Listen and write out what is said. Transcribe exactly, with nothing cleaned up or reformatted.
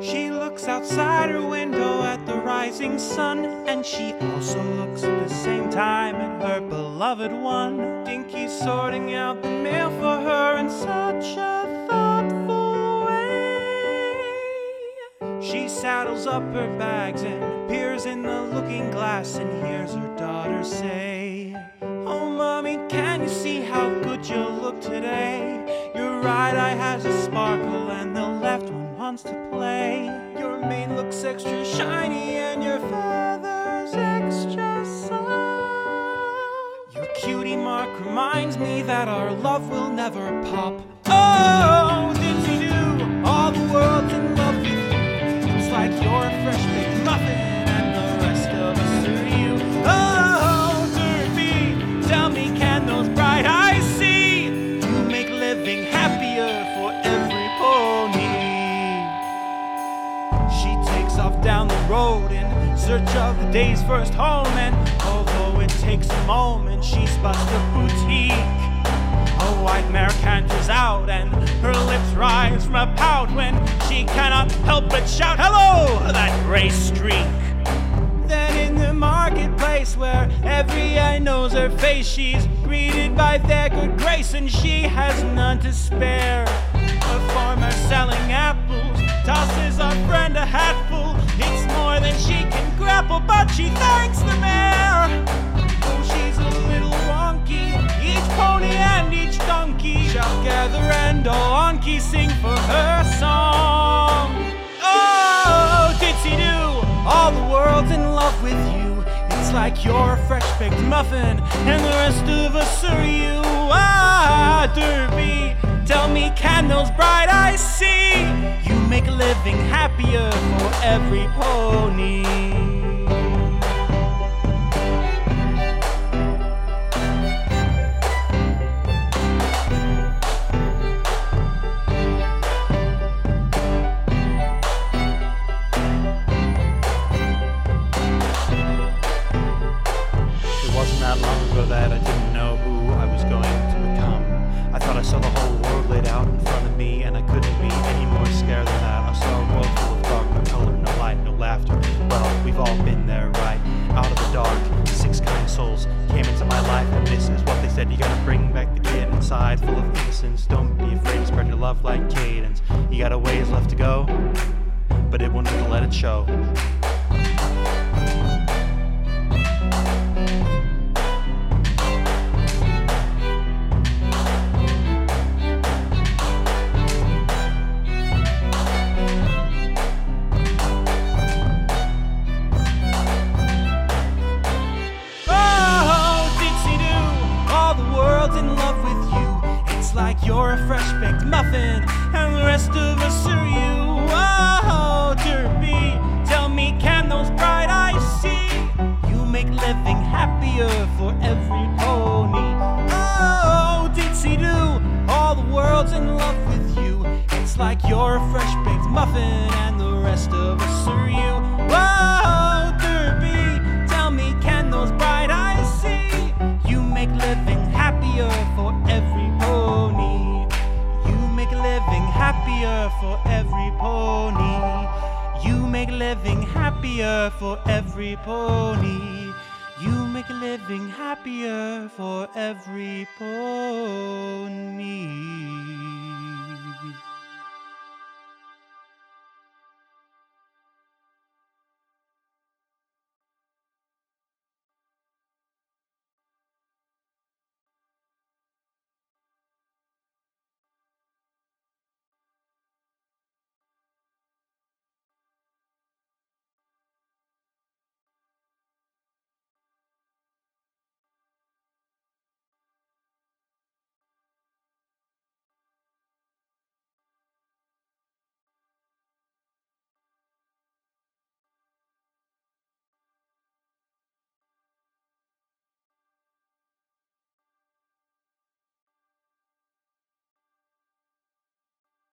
She looks outside her window at the rising sun, and she also looks at the same time at her beloved one. Dinky's sorting out the mail for her in such a thoughtful way. She saddles up her bags and peers in the looking glass and hears her daughter say, "Oh, Mommy, can you see how good you look today? Your right eye has a sparkle and the left one wants to play. Your mane looks extra shiny and your feathers extra soft. Your cutie mark reminds me that our love will never pop. Oh, did-see-do, all the world's in love with you. It's like you're a fresh baked muffin and the rest of us are you. Oh, Derby, tell me, can those bright eyes see? You make living happier for every pony." She takes off down the road in search of the day's first home, and although it takes a moment, she spots the boutique. A white mare canters out and her lips rise from a pout when she cannot help but shout, "Hello, that gray streak!" Then in the marketplace where every eye knows her face, she's greeted by their good grace and she has none to spare. A farmer selling apples tosses our friend a hatful. It's more than she can grapple, but she thanks the mare. Oh, she's a little wonky, each pony and each donkey shall gather and all on key sing for her song. Oh, did-see-do, all the world's in love with you. It's like you're a fresh baked muffin and the rest of us are you. Ah, Derby, tell me, can those bright eyes see? You make living happier for every pony. Not long ago that I didn't know who I was going to become. I thought I saw the whole world laid out in front of me, and I couldn't be any more scared than that. I saw a world full of dark, no color, no light, no laughter. Well, we've all been there, right? Out of the dark, six kind souls came into my life, and this is what they said: you gotta bring back the kid inside, full of innocence. Don't be afraid to spread your love like cadence. You got a ways left to go, but it won't let it show. Like you're a fresh baked muffin and the rest of us are you. Oh, Derby, tell me, can those bright eyes see? You make living happier for every pony. Oh, did-see-do, all the world's in love with you. It's like you're a fresh baked muffin and the rest of us are you. Oh, Derby, tell me, can those bright eyes see? You make living happier for every pony. You make living happier for every pony. You make living happier for every pony. You make living happier for every pony.